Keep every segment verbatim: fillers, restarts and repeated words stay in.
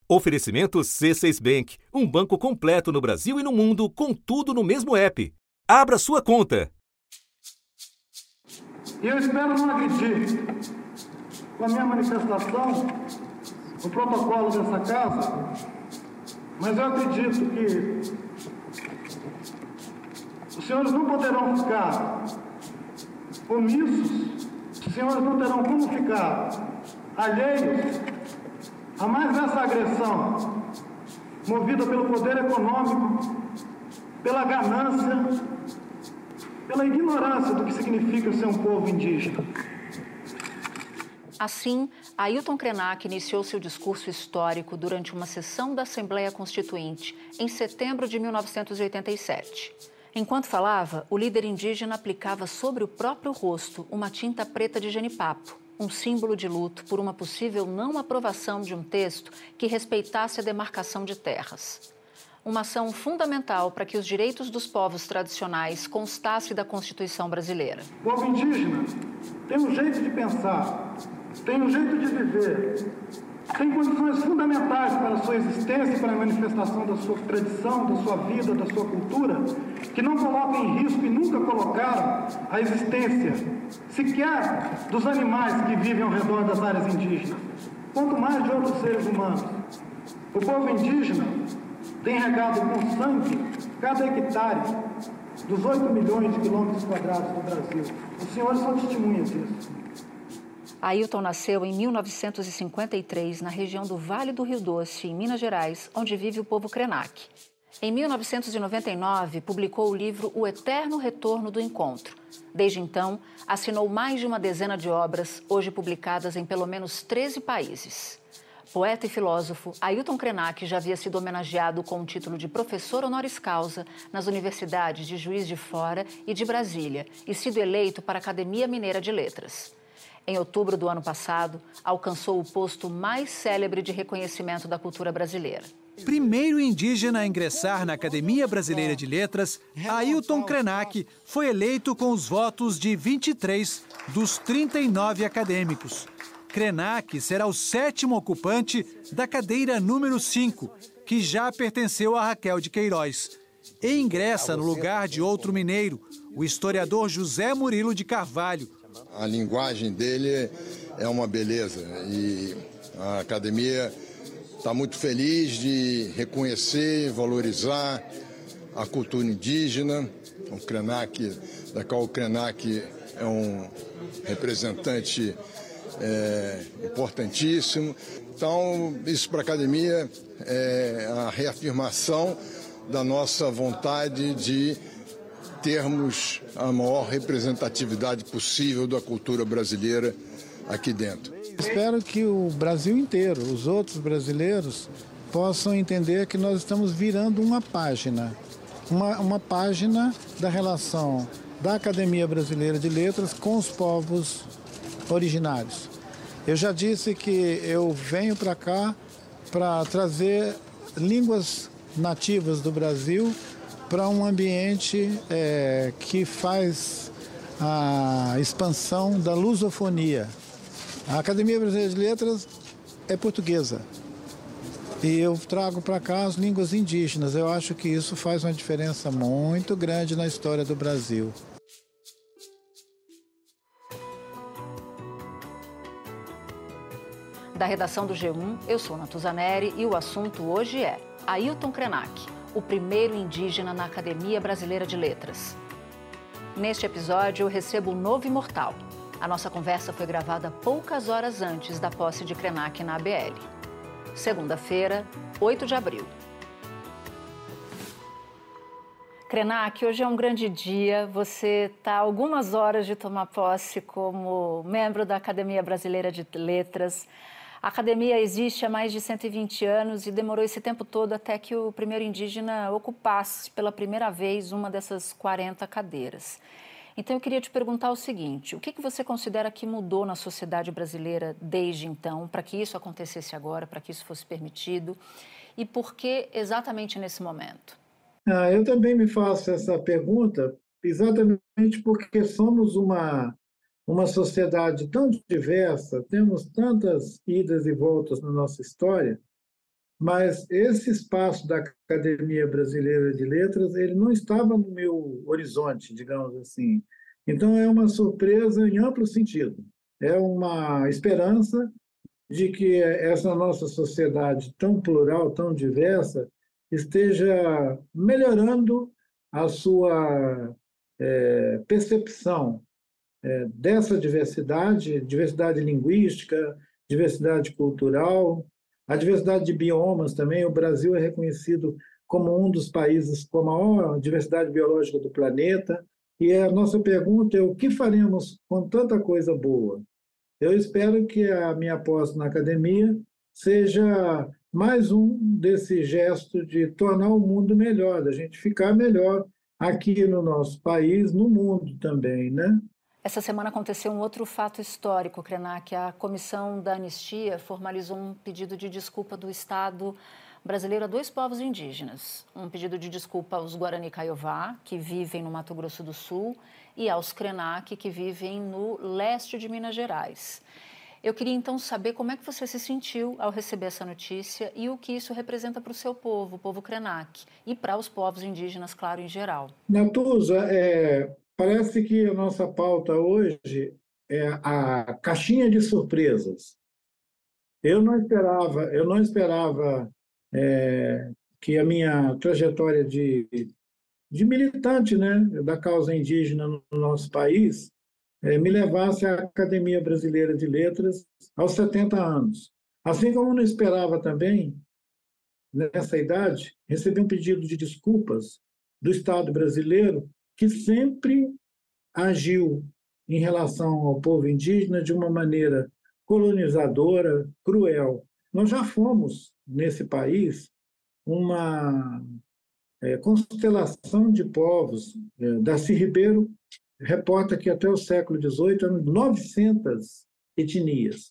Oferecimento C seis Bank, um banco completo no Brasil e no mundo, com tudo no mesmo app. Abra sua conta. E eu espero não agredir com a minha manifestação o protocolo dessa casa, mas eu acredito que os senhores não poderão ficar omissos, os senhores não terão como ficar alheios a mais essa agressão movida pelo poder econômico, pela ganância, pela ignorância do que significa ser um povo indígena. Assim, Ailton Krenak iniciou seu discurso histórico durante uma sessão da Assembleia Constituinte em setembro de mil novecentos e oitenta e sete. Enquanto falava, o líder indígena aplicava sobre o próprio rosto uma tinta preta de jenipapo, um símbolo de luto por uma possível não aprovação de um texto que respeitasse a demarcação de terras. Uma ação fundamental para que os direitos dos povos tradicionais constassem da Constituição brasileira. O povo indígena tem um jeito de pensar, tem um jeito de viver, tem condições fundamentais para a sua existência e para a manifestação da sua tradição, da sua vida, da sua cultura, que não colocam em risco e nunca colocaram a existência sequer dos animais que vivem ao redor das áreas indígenas, quanto mais de outros seres humanos. O povo indígena tem regado com sangue cada hectare dos oito milhões de quilômetros quadrados do Brasil. Os senhores são testemunhas disso. Ailton nasceu em mil novecentos e cinquenta e três na região do Vale do Rio Doce, em Minas Gerais, onde vive o povo Krenak. Em mil novecentos e noventa e nove, publicou o livro O Eterno Retorno do Encontro. Desde então, assinou mais de uma dezena de obras, hoje publicadas em pelo menos treze países. Poeta e filósofo, Ailton Krenak já havia sido homenageado com o título de professor honoris causa nas universidades de Juiz de Fora e de Brasília e sido eleito para a Academia Mineira de Letras. Em outubro do ano passado, alcançou o posto mais célebre de reconhecimento da cultura brasileira. Primeiro indígena a ingressar na Academia Brasileira de Letras, Ailton Krenak foi eleito com os votos de vinte e três dos trinta e nove acadêmicos. Krenak será o sétimo ocupante da cadeira número cinco, que já pertenceu a Raquel de Queiroz. E ingressa no lugar de outro mineiro, o historiador José Murilo de Carvalho. A linguagem dele é uma beleza e a academia está muito feliz de reconhecer e valorizar a cultura indígena. O Krenak, da qual o Krenak é um representante é, importantíssimo. Então, isso para a academia é a reafirmação da nossa vontade de termos a maior representatividade possível da cultura brasileira aqui dentro. Espero que o Brasil inteiro, os outros brasileiros, possam entender que nós estamos virando uma página, uma, uma página da relação da Academia Brasileira de Letras com os povos originários. Eu já disse que eu venho para cá para trazer línguas nativas do Brasil para um ambiente é, que faz a expansão da lusofonia. A Academia Brasileira de Letras é portuguesa e eu trago para cá as línguas indígenas. Eu acho que isso faz uma diferença muito grande na história do Brasil. Da redação do G um, eu sou Natuzaneri e o assunto hoje é Ailton Krenak, o primeiro indígena na Academia Brasileira de Letras. Neste episódio, eu recebo um novo imortal. A nossa conversa foi gravada poucas horas antes da posse de Krenak na A B L. Segunda-feira, oito de abril. Krenak, hoje é um grande dia. Você está a algumas horas de tomar posse como membro da Academia Brasileira de Letras. A academia existe há mais de cento e vinte anos e demorou esse tempo todo até que o primeiro indígena ocupasse pela primeira vez uma dessas quarenta cadeiras. Então eu queria te perguntar o seguinte, o que que você considera que mudou na sociedade brasileira desde então, para que isso acontecesse agora, para que isso fosse permitido, e por que exatamente nesse momento? Ah, eu também me faço essa pergunta exatamente porque somos uma uma sociedade tão diversa, temos tantas idas e voltas na nossa história, mas esse espaço da Academia Brasileira de Letras, ele não estava no meu horizonte, digamos assim. Então, é uma surpresa em amplo sentido. É uma esperança de que essa nossa sociedade tão plural, tão diversa, esteja melhorando a sua é, percepção é, dessa diversidade, diversidade linguística, diversidade cultural, a diversidade de biomas também. O Brasil é reconhecido como um dos países com a maior diversidade biológica do planeta. E a nossa pergunta é: o que faremos com tanta coisa boa? Eu espero que a minha posse na academia seja mais um desse gesto de tornar o mundo melhor, da gente ficar melhor aqui no nosso país, no mundo também, né? Essa semana aconteceu um outro fato histórico, Krenak. A Comissão da Anistia formalizou um pedido de desculpa do Estado brasileiro a dois povos indígenas. Um pedido de desculpa aos Guarani Kaiowá, que vivem no Mato Grosso do Sul, e aos Krenak, que vivem no leste de Minas Gerais. Eu queria então saber como é que você se sentiu ao receber essa notícia e o que isso representa para o seu povo, o povo Krenak, e para os povos indígenas, claro, em geral. Natuza, é, parece que a nossa pauta hoje é a caixinha de surpresas. Eu não esperava, eu não esperava é, que a minha trajetória de, de militante, né, da causa indígena no nosso país é, me levasse à Academia Brasileira de Letras aos setenta anos. Assim como eu não esperava também, nessa idade, receber um pedido de desculpas do Estado brasileiro, que sempre agiu em relação ao povo indígena de uma maneira colonizadora, cruel. Nós já fomos, nesse país, uma é, constelação de povos. É, Darcy Ribeiro reporta que até o século dezoito eram novecentas etnias.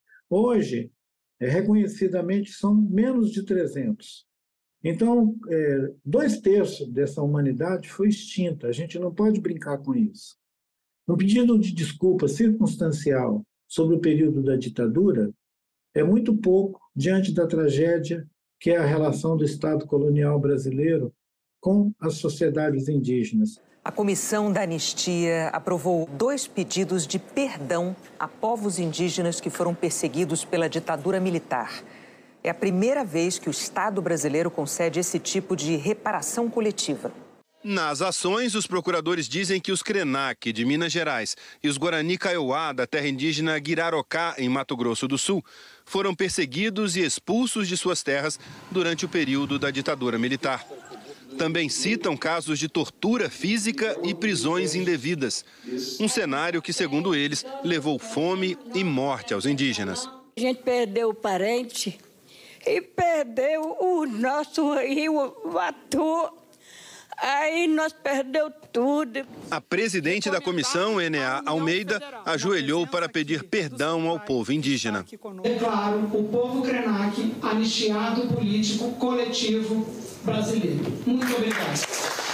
Hoje, é, reconhecidamente, são menos de trezentos. Então, é, dois terços dessa humanidade foi extinta. A gente não pode brincar com isso. Um pedido de desculpa circunstancial sobre o período da ditadura é muito pouco diante da tragédia que é a relação do Estado colonial brasileiro com as sociedades indígenas. A Comissão da Anistia aprovou dois pedidos de perdão a povos indígenas que foram perseguidos pela ditadura militar. É a primeira vez que o Estado brasileiro concede esse tipo de reparação coletiva. Nas ações, os procuradores dizem que os Krenak, de Minas Gerais, e os Guarani Kaiowá, da terra indígena Guirarocá, em Mato Grosso do Sul, foram perseguidos e expulsos de suas terras durante o período da ditadura militar. Também citam casos de tortura física e prisões indevidas. Um cenário que, segundo eles, levou fome e morte aos indígenas. A gente perdeu o parente e perdeu o nosso rio Vatu. Aí nós perdemos tudo. A presidente da comissão, Enea Almeida, ajoelhou para pedir perdão ao povo indígena. Declaro o povo Krenak anistiado político coletivo brasileiro. Muito obrigado.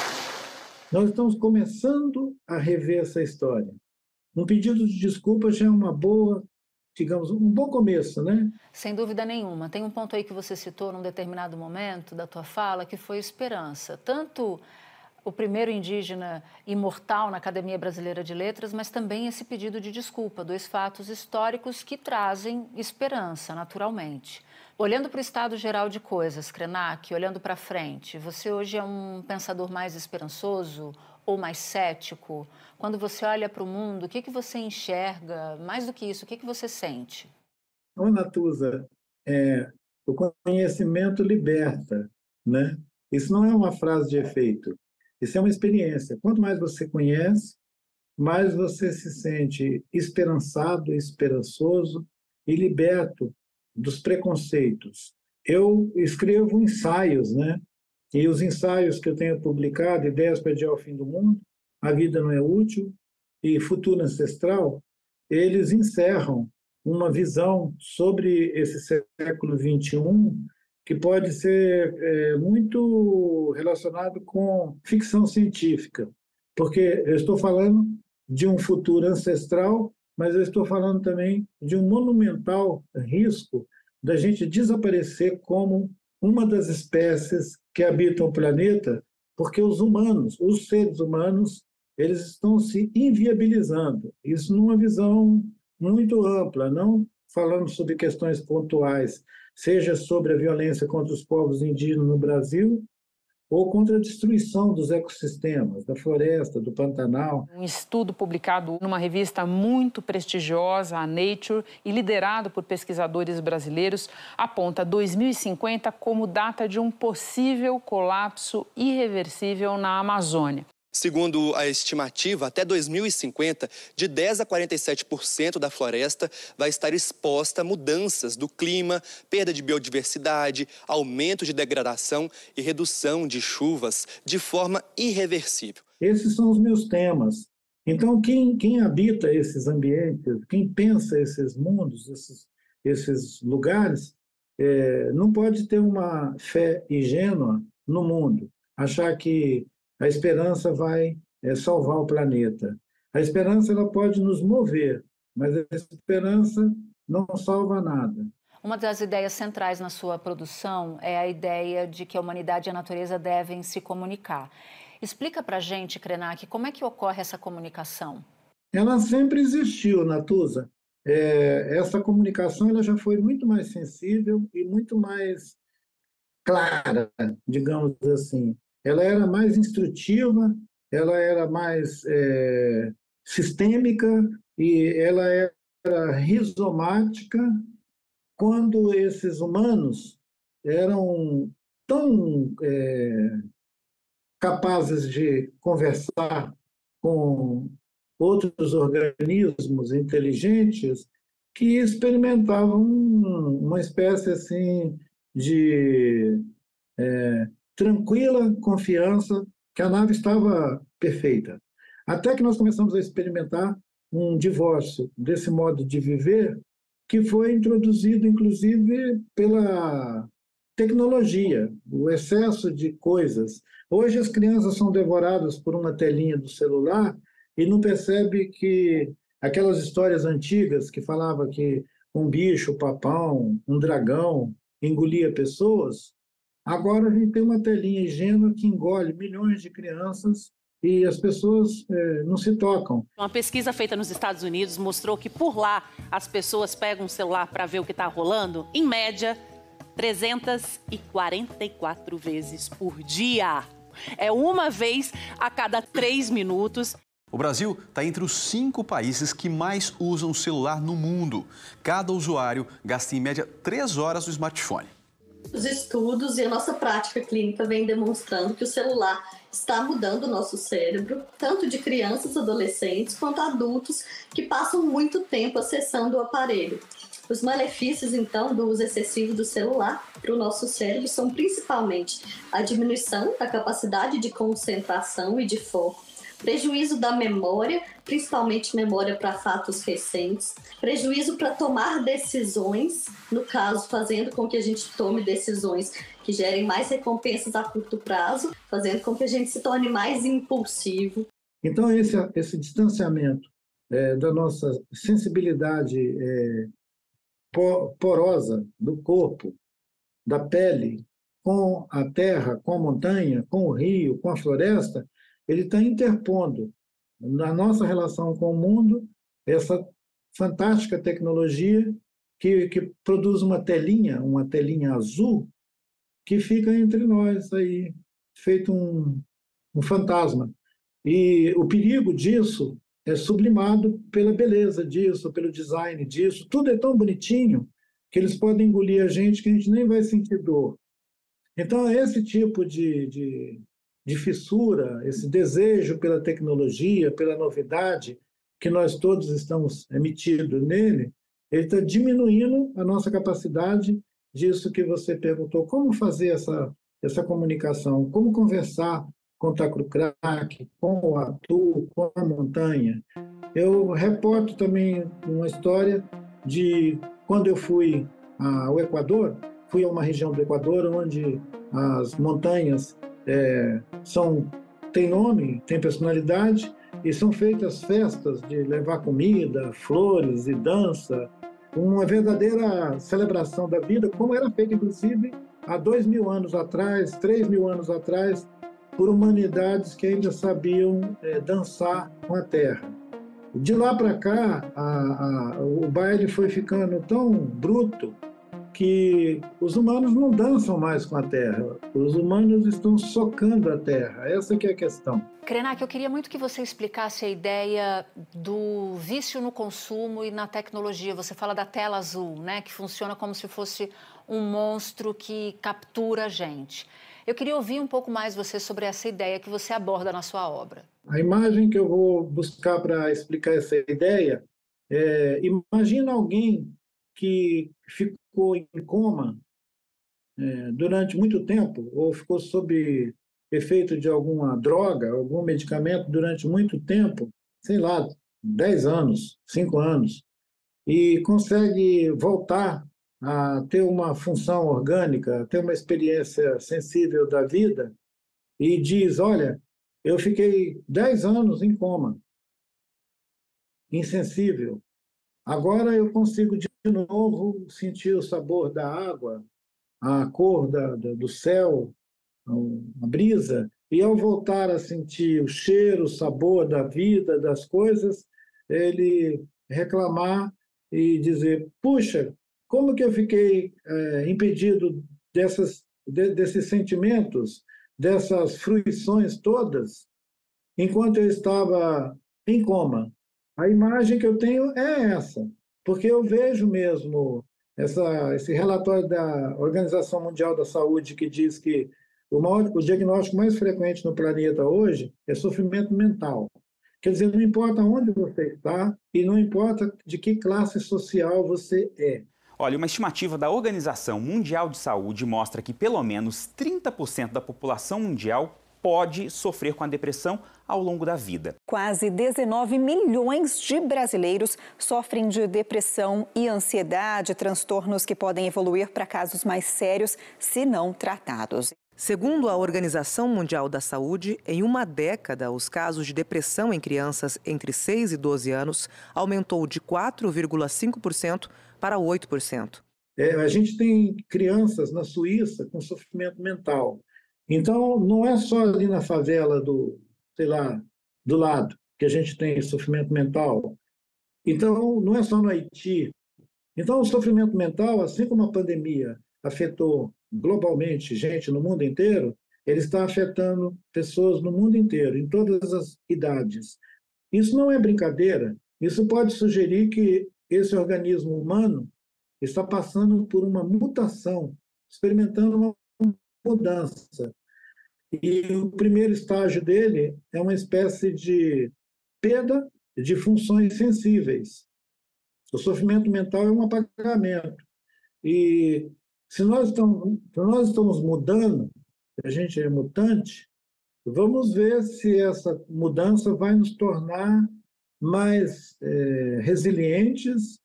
Nós estamos começando a rever essa história. Um pedido de desculpa já é uma boa, digamos, um bom começo, né? Sem dúvida nenhuma. Tem um ponto aí que você citou num determinado momento da tua fala, que foi esperança. Tanto o primeiro indígena imortal na Academia Brasileira de Letras, mas também esse pedido de desculpa, dois fatos históricos que trazem esperança, naturalmente. Olhando para o estado geral de coisas, Krenak, olhando para frente, você hoje é um pensador mais esperançoso ou mais cético? Quando você olha para o mundo, o que, que você enxerga? Mais do que isso, o que, que você sente? Ô, Natuza, é, o conhecimento liberta, né? Isso não é uma frase de efeito, isso é uma experiência. Quanto mais você conhece, mais você se sente esperançado, esperançoso e liberto dos preconceitos. Eu escrevo ensaios, né? E os ensaios que eu tenho publicado, Ideias para Adiar o Fim do Mundo, A Vida Não é Útil e Futuro Ancestral, eles encerram uma visão sobre esse século vinte e um que pode ser é, muito relacionado com ficção científica, porque eu estou falando de um futuro ancestral, mas eu estou falando também de um monumental risco da gente desaparecer como uma das espécies que habitam o planeta, porque os humanos, os seres humanos, eles estão se inviabilizando. Isso numa visão muito ampla, não falando sobre questões pontuais, seja sobre a violência contra os povos indígenas no Brasil, ou contra a destruição dos ecossistemas, da floresta, do Pantanal. Um estudo publicado numa revista muito prestigiosa, a Nature, e liderado por pesquisadores brasileiros, aponta dois mil e cinquenta como data de um possível colapso irreversível na Amazônia. Segundo a estimativa, até dois mil e cinquenta, de dez a quarenta e sete por cento da floresta vai estar exposta a mudanças do clima, perda de biodiversidade, aumento de degradação e redução de chuvas de forma irreversível. Esses são os meus temas. Então, quem, quem habita esses ambientes, quem pensa esses mundos, esses, esses lugares, é, não pode ter uma fé ingênua no mundo, achar que a esperança vai é, salvar o planeta. A esperança ela pode nos mover, mas a esperança não salva nada. Uma das ideias centrais na sua produção é a ideia de que a humanidade e a natureza devem se comunicar. Explica para a gente, Krenak, como é que ocorre essa comunicação? Ela sempre existiu, Natuza. É, essa comunicação ela já foi muito mais sensível e muito mais clara, digamos assim. Ela era mais instrutiva, ela era mais é, sistêmica e ela era rizomática quando esses humanos eram tão é, capazes de conversar com outros organismos inteligentes que experimentavam uma espécie assim de é, tranquila confiança que a nave estava perfeita. Até que nós começamos a experimentar um divórcio desse modo de viver que foi introduzido, inclusive, pela tecnologia, o excesso de coisas. Hoje as crianças são devoradas por uma telinha do celular e não percebe que aquelas histórias antigas que falavam que um bicho, um papão, um dragão engolia pessoas, agora a gente tem uma telinha ingênua que engole milhões de crianças e as pessoas é, não se tocam. Uma pesquisa feita nos Estados Unidos mostrou que por lá as pessoas pegam um celular para ver o que está rolando, em média, trezentas e quarenta e quatro vezes por dia. É uma vez a cada três minutos. O Brasil está entre os cinco países que mais usam o celular no mundo. Cada usuário gasta em média três horas no smartphone. Os estudos e a nossa prática clínica vem demonstrando que o celular está mudando o nosso cérebro, tanto de crianças, adolescentes, quanto adultos que passam muito tempo acessando o aparelho. Os malefícios, então, do uso excessivo do celular para o nosso cérebro são principalmente a diminuição da capacidade de concentração e de foco, prejuízo da memória, principalmente memória para fatos recentes, prejuízo para tomar decisões, no caso, fazendo com que a gente tome decisões que gerem mais recompensas a curto prazo, fazendo com que a gente se torne mais impulsivo. Então, esse, esse distanciamento é, da nossa sensibilidade é, porosa do corpo, da pele, com a terra, com a montanha, com o rio, com a floresta, ele está interpondo na nossa relação com o mundo essa fantástica tecnologia que, que produz uma telinha, uma telinha azul, que fica entre nós aí, feito um, um fantasma. E o perigo disso é sublimado pela beleza disso, pelo design disso. Tudo é tão bonitinho que eles podem engolir a gente que a gente nem vai sentir dor. Então, esse tipo de... de de fissura, esse desejo pela tecnologia, pela novidade, que nós todos estamos emitidos nele, ele está diminuindo a nossa capacidade disso que você perguntou. Como fazer essa, essa comunicação? Como conversar com o Tacro-Crack, com o Atu, com a montanha? Eu reporto também uma história de quando eu fui ao Equador, fui a uma região do Equador onde as montanhas É, são, tem nome, tem personalidade, e são feitas festas de levar comida, flores e dança, uma verdadeira celebração da vida, como era feita, inclusive, há dois mil anos atrás, três mil anos atrás, por humanidades que ainda sabiam é, dançar com a terra. De lá para cá, a, a, o baile foi ficando tão bruto que os humanos não dançam mais com a terra. Os humanos estão socando a terra. Essa que é a questão. Krenak, eu queria muito que você explicasse a ideia do vício no consumo e na tecnologia. Você fala da tela azul, né, que funciona como se fosse um monstro que captura a gente. Eu queria ouvir um pouco mais você sobre essa ideia que você aborda na sua obra. A imagem que eu vou buscar para explicar essa ideia é, imagina alguém que ficou em coma é, durante muito tempo, ou ficou sob efeito de alguma droga, algum medicamento durante muito tempo, sei lá, dez anos, cinco anos, e consegue voltar a ter uma função orgânica, a ter uma experiência sensível da vida, e diz, olha, eu fiquei dez anos em coma, insensível. Agora eu consigo de novo sentir o sabor da água, a cor da, da, do céu, a brisa, e ao voltar a sentir o cheiro, o sabor da vida, das coisas, ele reclamar e dizer, puxa, como que eu fiquei é, impedido dessas, de, desses sentimentos, dessas fruições todas, enquanto eu estava em coma? A imagem que eu tenho é essa, porque eu vejo mesmo essa, esse relatório da Organização Mundial da Saúde que diz que o, maior, o diagnóstico mais frequente no planeta hoje é sofrimento mental. Quer dizer, não importa onde você está e não importa de que classe social você é. Olha, uma estimativa da Organização Mundial de Saúde mostra que pelo menos trinta por cento da população mundial pode sofrer com a depressão ao longo da vida. Quase dezenove milhões de brasileiros sofrem de depressão e ansiedade, transtornos que podem evoluir para casos mais sérios se não tratados. Segundo a Organização Mundial da Saúde, em uma década, os casos de depressão em crianças entre seis e doze anos aumentou de quatro vírgula cinco por cento para oito por cento. É, a gente tem crianças na Suíça com sofrimento mental. Então, não é só ali na favela do, sei lá, do lado que a gente tem sofrimento mental. Então, não é só no Haiti. Então, o sofrimento mental, assim como a pandemia afetou globalmente gente no mundo inteiro, ele está afetando pessoas no mundo inteiro, em todas as idades. Isso não é brincadeira. Isso pode sugerir que esse organismo humano está passando por uma mutação, experimentando uma mudança. E o primeiro estágio dele é uma espécie de perda de funções sensíveis. O sofrimento mental é um apagamento. E se nós estamos, se nós estamos mudando, a gente é mutante, vamos ver se essa mudança vai nos tornar mais é, resilientes,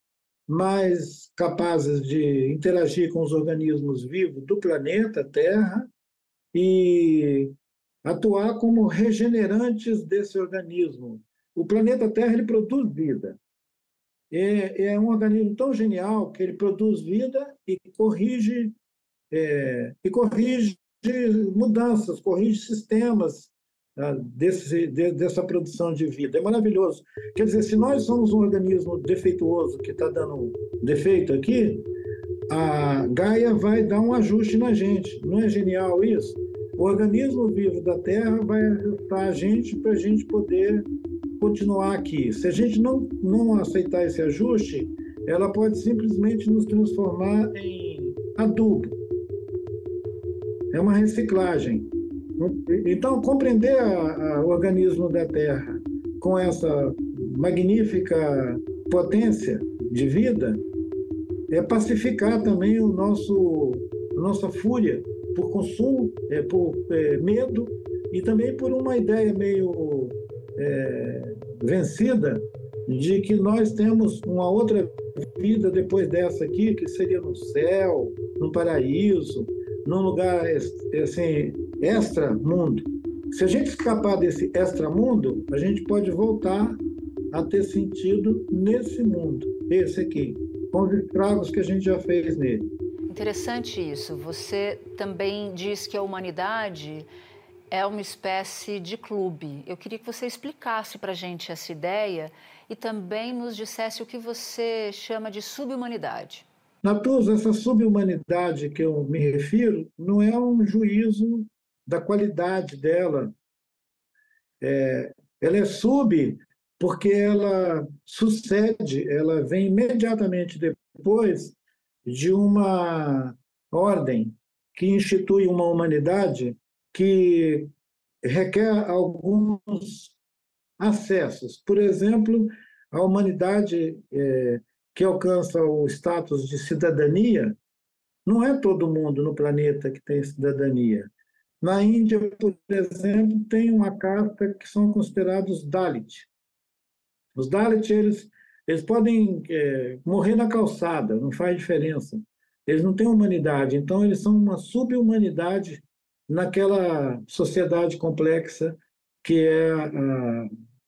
mais capazes de interagir com os organismos vivos do planeta Terra e atuar como regenerantes desse organismo. O planeta Terra ele produz vida. É, é um organismo tão genial que ele produz vida e corrige, é, e corrige mudanças, corrige sistemas ah, desse, de, dessa produção de vida. É maravilhoso. Quer dizer, se nós somos um organismo defeituoso que está dando defeito aqui, a Gaia vai dar um ajuste na gente. Não é genial isso? O organismo vivo da Terra vai ajustar a gente para a gente poder continuar aqui. Se a gente não, não aceitar esse ajuste, ela pode simplesmente nos transformar em adubo. É uma reciclagem. Então, compreender a, a, o organismo da Terra com essa magnífica potência de vida é pacificar também o nosso, a nossa fúria por consumo, é, por é, medo e também por uma ideia meio é, vencida de que nós temos uma outra vida depois dessa aqui, que seria no céu, no paraíso, num lugar assim, extra-mundo. Se a gente escapar desse extra-mundo, a gente pode voltar a ter sentido nesse mundo, esse aqui, com os estragos que a gente já fez nele. Interessante isso. Você também diz que a humanidade é uma espécie de clube. Eu queria que você explicasse para a gente essa ideia e também nos dissesse o que você chama de subhumanidade. Natuza, essa subhumanidade que eu me refiro não é um juízo da qualidade dela. É, ela é sub porque ela sucede, ela vem imediatamente depois de uma ordem que institui uma humanidade que requer alguns acessos. Por exemplo, a humanidade é, que alcança o status de cidadania, não é todo mundo no planeta que tem cidadania. Na Índia, por exemplo, tem uma casta que são considerados Dalit. Os Dalit, eles, eles podem é, morrer na calçada, não faz diferença. Eles não têm humanidade, então eles são uma subhumanidade naquela sociedade complexa que é a,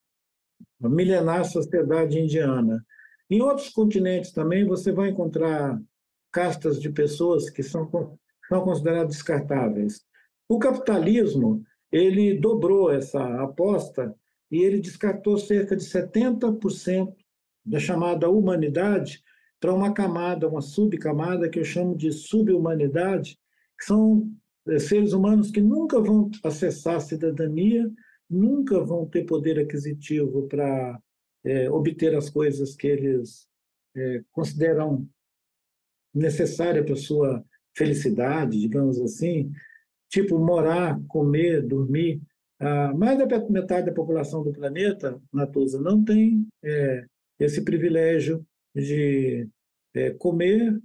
a milenar sociedade indiana. Em outros continentes também você vai encontrar castas de pessoas que são, são consideradas descartáveis. O capitalismo, ele dobrou essa aposta e ele descartou cerca de setenta por cento da chamada humanidade para uma camada, uma subcamada que eu chamo de subhumanidade, que são seres humanos que nunca vão acessar a cidadania, nunca vão ter poder aquisitivo para é, obter as coisas que eles é, consideram necessárias para a sua felicidade, digamos assim, tipo morar, comer, dormir. Ah, mais da metade da população do planeta, Natuza, não tem é, esse privilégio de é, comer,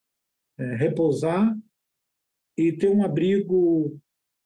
é, repousar e ter um abrigo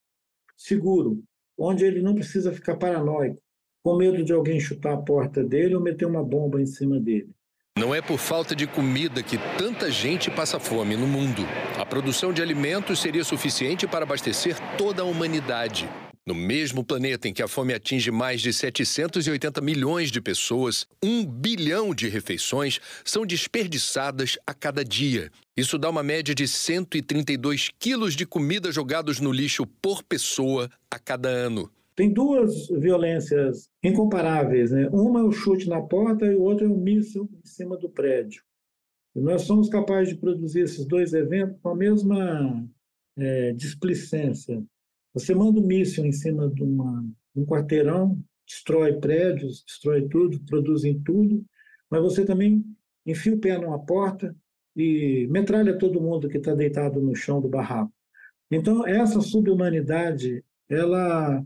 seguro, onde ele não precisa ficar paranoico, com medo de alguém chutar a porta dele ou meter uma bomba em cima dele. Não é por falta de comida que tanta gente passa fome no mundo. A produção de alimentos seria suficiente para abastecer toda a humanidade. No mesmo planeta em que a fome atinge mais de setecentos e oitenta milhões de pessoas, um bilhão de refeições são desperdiçadas a cada dia. Isso dá uma média de cento e trinta e dois quilos de comida jogados no lixo por pessoa a cada ano. Tem duas violências incomparáveis, né? Uma é o chute na porta e o outro é o míssil em cima do prédio. E nós somos capazes de produzir esses dois eventos com a mesma é, displicência. Você manda um míssil em cima de, uma, de um quarteirão, destrói prédios, destrói tudo, produzem tudo, mas você também enfia o pé numa porta e metralha todo mundo que está deitado no chão do barraco. Então, essa subhumanidade, ela,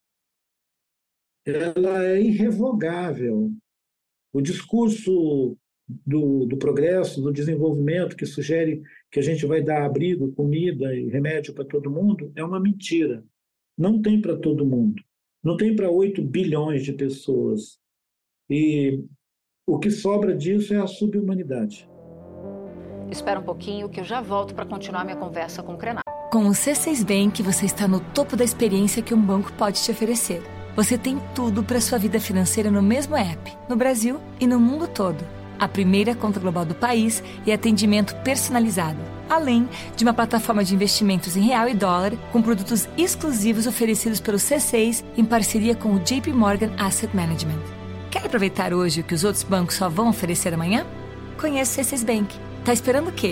ela é irrevogável. O discurso do, do progresso, do desenvolvimento, que sugere que a gente vai dar abrigo, comida e remédio para todo mundo, é uma mentira. Não tem para todo mundo. Não tem para oito bilhões de pessoas. E o que sobra disso é a subhumanidade. Espera um pouquinho que eu já volto para continuar minha conversa com o Krenak. Com o C seis Bank, você está no topo da experiência que um banco pode te oferecer. Você tem tudo para sua vida financeira no mesmo app, no Brasil e no mundo todo. A primeira conta global do país e atendimento personalizado, além de uma plataforma de investimentos em real e dólar com produtos exclusivos oferecidos pelo C seis em parceria com o J P Morgan Asset Management. Quer aproveitar hoje o que os outros bancos só vão oferecer amanhã? Conheça o C seis Bank. Tá esperando o quê?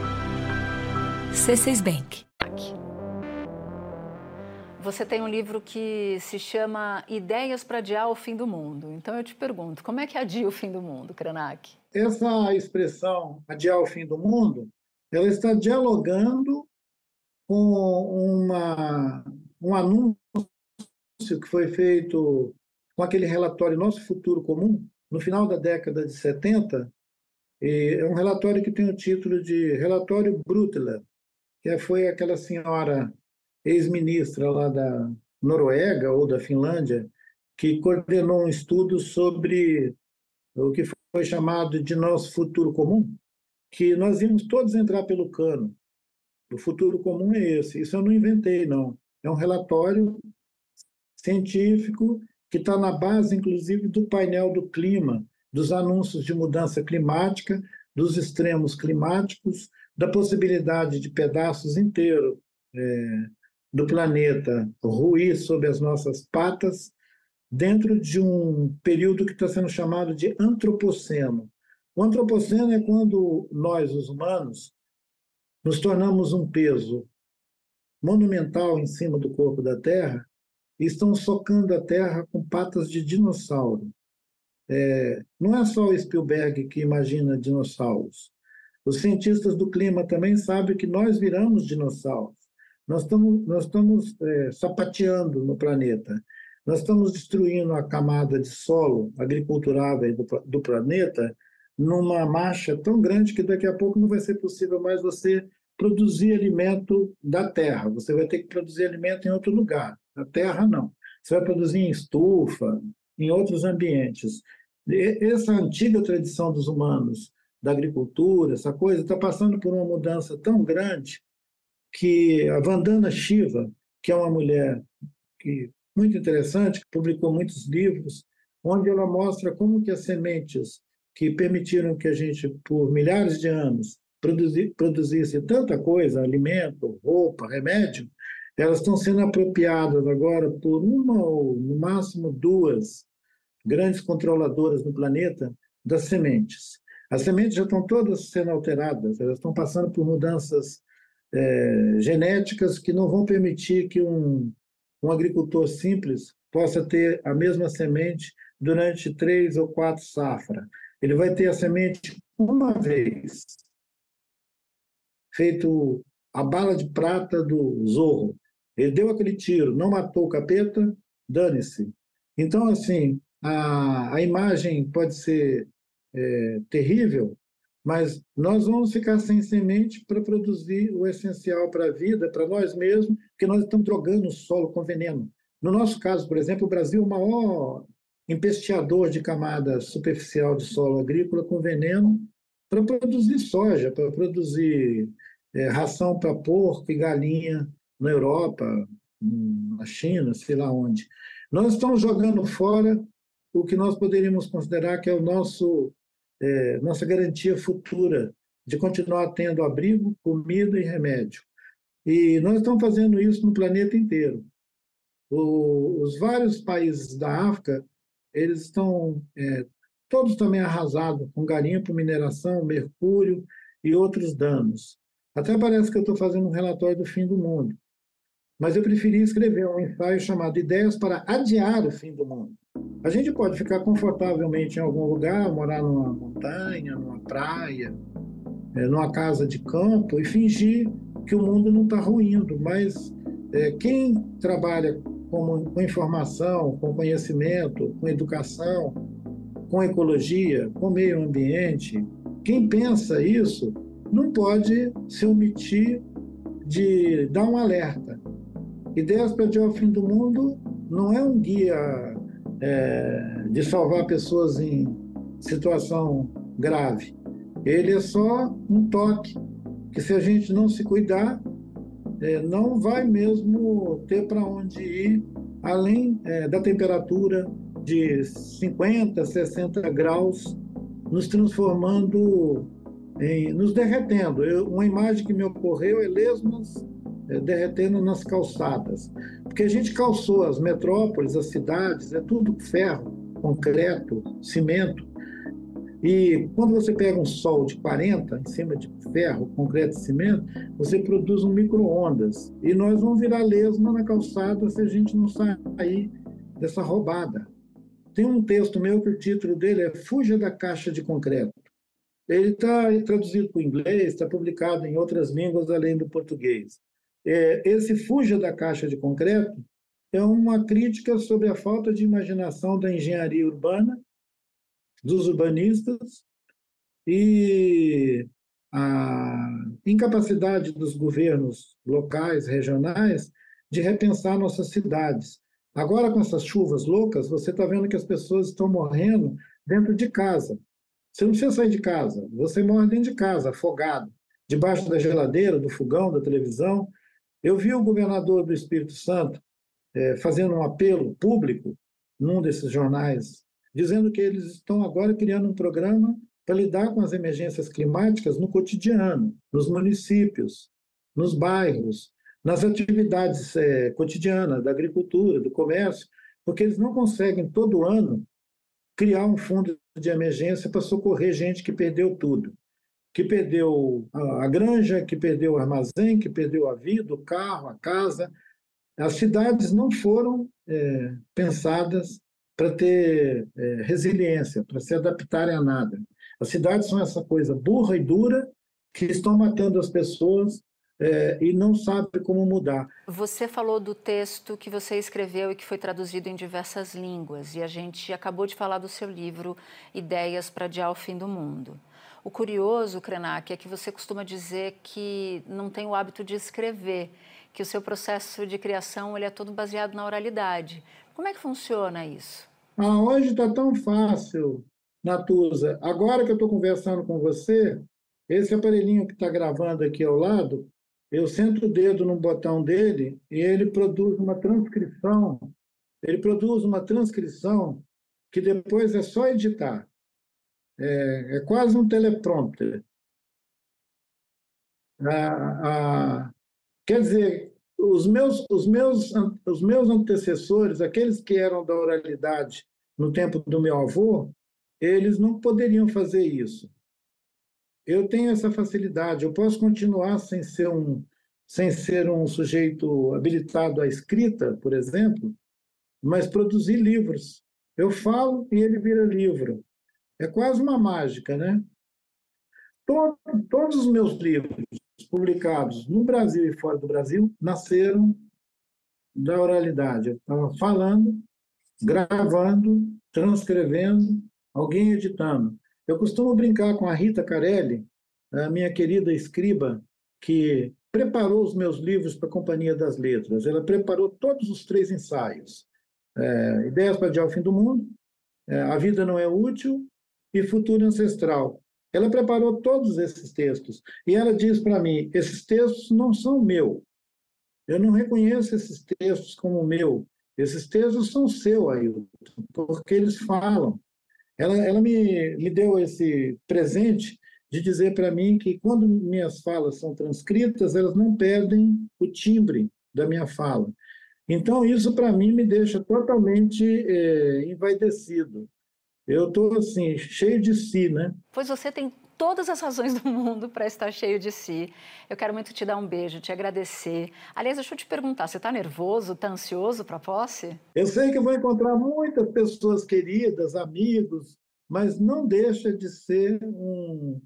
C seis Bank. Você tem um livro que se chama Ideias para Adiar o Fim do Mundo. Então eu te pergunto, como é que adia o fim do mundo, Krenak? Essa expressão, adiar o fim do mundo, ela está dialogando com uma, um anúncio que foi feito com aquele relatório Nosso Futuro Comum, no final da década de setenta. É um relatório que tem o título de Relatório Brundtland, que foi aquela senhora ex-ministra lá da Noruega ou da Finlândia, que coordenou um estudo sobre o que foi chamado de Nosso Futuro Comum, que nós íamos todos entrar pelo cano. O futuro comum é esse. Isso eu não inventei, não. É um relatório científico que está na base, inclusive, do painel do clima, dos anúncios de mudança climática, dos extremos climáticos, da possibilidade de pedaços inteiros é, do planeta ruir sob as nossas patas, dentro de um período que está sendo chamado de antropoceno. O antropoceno é quando nós, os humanos, nos tornamos um peso monumental em cima do corpo da Terra e estão socando a Terra com patas de dinossauro. É, não é só o Spielberg que imagina dinossauros. Os cientistas do clima também sabem que nós viramos dinossauros. Nós estamos, nós estamos é, sapateando no planeta. Nós estamos destruindo a camada de solo agriculturável do, do planeta numa marcha tão grande que daqui a pouco não vai ser possível mais você produzir alimento da terra. Você vai ter que produzir alimento em outro lugar. Na terra, não. Você vai produzir em estufa, em outros ambientes. E essa antiga tradição dos humanos, da agricultura, essa coisa, está passando por uma mudança tão grande que a Vandana Shiva, que é uma mulher que, muito interessante, que publicou muitos livros, onde ela mostra como que as sementes que permitiram que a gente, por milhares de anos, produzi, produzisse tanta coisa, alimento, roupa, remédio, elas estão sendo apropriadas agora por uma ou, no máximo, duas grandes controladoras no planeta das sementes. As sementes já estão todas sendo alteradas, elas estão passando por mudanças é, genéticas que não vão permitir que um, um agricultor simples possa ter a mesma semente durante três ou quatro safras. Ele vai ter a semente uma vez, feito a bala de prata do Zorro. Ele deu aquele tiro, não matou o capeta, dane-se. Então, assim, a, a imagem pode ser é, terrível, mas nós vamos ficar sem semente para produzir o essencial para a vida, para nós mesmos, porque nós estamos drogando o solo com veneno. No nosso caso, por exemplo, o Brasil é o maior empesteador de camada superficial de solo agrícola com veneno para produzir soja, para produzir é, ração para porco e galinha na Europa, na China, sei lá onde. Nós estamos jogando fora o que nós poderíamos considerar que é o nosso é, nossa garantia futura de continuar tendo abrigo, comida e remédio. E nós estamos fazendo isso no planeta inteiro. O, os vários países da África, eles estão é, todos também arrasados com garimpo, mineração, mercúrio e outros danos. Até parece que eu estou fazendo um relatório do fim do mundo. Mas eu preferi escrever um ensaio chamado Ideias para Adiar o Fim do Mundo. A gente pode ficar confortavelmente em algum lugar, morar numa montanha, numa praia, é, numa casa de campo e fingir que o mundo não está ruindo. Mas é, quem trabalha com, com informação, com conhecimento, com educação, com ecologia, com meio ambiente, quem pensa isso não pode se omitir de dar um alerta. Ideias para Adiar o Fim do Mundo não é um guia é, de salvar pessoas em situação grave. Ele é só um toque que, se a gente não se cuidar, é, não vai mesmo ter para onde ir além é, da temperatura de cinquenta, sessenta graus, nos transformando, em, nos derretendo. Eu, uma imagem que me ocorreu é lesmas É, derretendo nas calçadas. Porque a gente calçou as metrópoles, as cidades, é tudo ferro, concreto, cimento. E quando você pega um sol de quarenta em cima de ferro, concreto e cimento, você produz um micro-ondas. E nós vamos virar lesma na calçada se a gente não sair dessa roubada. Tem um texto meu que o título dele é Fuja da Caixa de Concreto. Ele está traduzido para o inglês, está publicado em outras línguas além do português. Esse Fuja da Caixa de Concreto é uma crítica sobre a falta de imaginação da engenharia urbana, dos urbanistas, e a incapacidade dos governos locais, regionais, de repensar nossas cidades. Agora, com essas chuvas loucas, você está vendo que as pessoas estão morrendo dentro de casa. Você não precisa sair de casa, você morre dentro de casa, afogado, debaixo da geladeira, do fogão, da televisão. Eu vi o governador do Espírito Santo é, fazendo um apelo público num desses jornais, dizendo que eles estão agora criando um programa para lidar com as emergências climáticas no cotidiano, nos municípios, nos bairros, nas atividades é, cotidianas da agricultura, do comércio, porque eles não conseguem, todo ano, criar um fundo de emergência para socorrer gente que perdeu tudo, que perdeu a granja, que perdeu o armazém, que perdeu a vida, o carro, a casa. As cidades não foram é, pensadas para ter é, resiliência, para se adaptarem a nada. As cidades são essa coisa burra e dura que estão matando as pessoas é, e não sabem como mudar. Você falou do texto que você escreveu e que foi traduzido em diversas línguas, e a gente acabou de falar do seu livro Ideias para Adiar o Fim do Mundo. O curioso, Krenak, é que você costuma dizer que não tem o hábito de escrever, que o seu processo de criação ele é todo baseado na oralidade. Como é que funciona isso? Ah, hoje está tão fácil, Natuza. Agora que eu estou conversando com você, esse aparelhinho que está gravando aqui ao lado, eu sento o dedo no botão dele e ele produz uma transcrição. Ele produz uma transcrição que depois é só editar. É, é quase um teleprompter. Ah, ah, quer dizer, os meus, os, meus, os meus antecessores, aqueles que eram da oralidade no tempo do meu avô, eles não poderiam fazer isso. Eu tenho essa facilidade, eu posso continuar sem ser um, sem ser um sujeito habilitado à escrita, por exemplo, mas produzir livros. Eu falo e ele vira livro. É quase uma mágica, né? Todo, todos os meus livros publicados no Brasil e fora do Brasil nasceram da oralidade. Eu estava falando, gravando, transcrevendo, alguém editando. Eu costumo brincar com a Rita Carelli, a minha querida escriba, que preparou os meus livros para a Companhia das Letras. Ela preparou todos os três ensaios. É, Ideias para Adiar o Fim do Mundo, é, A Vida Não é Útil e Futuro Ancestral. Ela preparou todos esses textos. E ela diz para mim, esses textos não são meus. Eu não reconheço esses textos como meu. Esses textos são seus, Ailton, porque eles falam. Ela, ela me, me deu esse presente de dizer para mim que quando minhas falas são transcritas, elas não perdem o timbre da minha fala. Então, isso para mim me deixa totalmente é, envaidecido. Eu estou assim, cheio de si, né? Pois você tem todas as razões do mundo para estar cheio de si. Eu quero muito te dar um beijo, te agradecer. Aliás, deixa eu te perguntar, você está nervoso, está ansioso para a posse? Eu sei que eu vou encontrar muitas pessoas queridas, amigos, mas não deixa de ser um,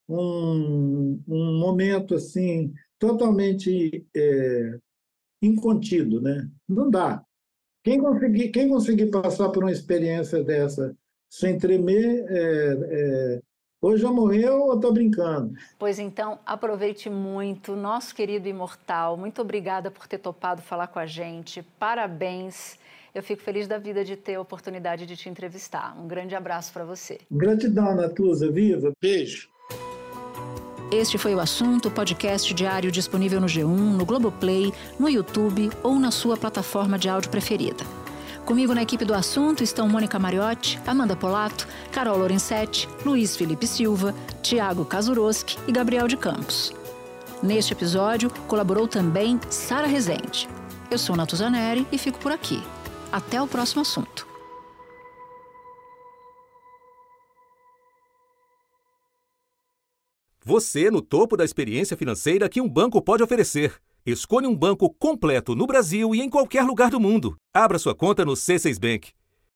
um, um momento assim totalmente é, incontido, né? Não dá. Quem conseguir, quem conseguir passar por uma experiência dessa sem tremer, é, é, ou já morreu ou está brincando. Pois então, aproveite muito. Nosso querido imortal, muito obrigada por ter topado falar com a gente. Parabéns. Eu fico feliz da vida de ter a oportunidade de te entrevistar. Um grande abraço para você. Gratidão, Natuza. Viva. Beijo. Este foi o Assunto, podcast diário disponível no G um, no Globoplay, no YouTube ou na sua plataforma de áudio preferida. Comigo na equipe do Assunto estão Mônica Mariotti, Amanda Polato, Carol Lorenzetti, Luiz Felipe Silva, Tiago Kazuroski e Gabriel de Campos. Neste episódio, colaborou também Sara Rezende. Eu sou Natuza Neri e fico por aqui. Até o próximo assunto. Você no topo da experiência financeira que um banco pode oferecer. Escolha um banco completo no Brasil e em qualquer lugar do mundo. Abra sua conta no C seis Bank.